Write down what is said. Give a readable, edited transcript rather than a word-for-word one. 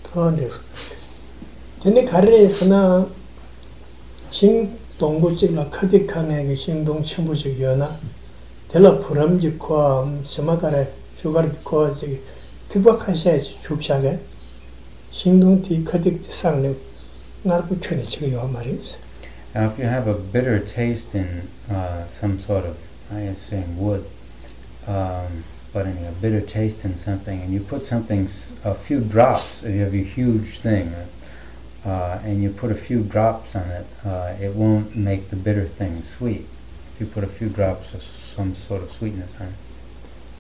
그런데 근데 가르에서는 신 동구직과 커디칸에게 신동 첨부적 연화 델라 부람직과 스마가래 주가르코 저기 특박하셔야지 죽샤게 신동 뒤 커디 상력 나르고 천이 지금 요 말이지. Now, if you have a bitter taste in some sort of, I assume wood, but in a bitter taste in something, and you put a few drops, if you have a huge thing, and you put a few drops on it, it won't make the bitter thing sweet. If you put a few drops of some sort of sweetness on it.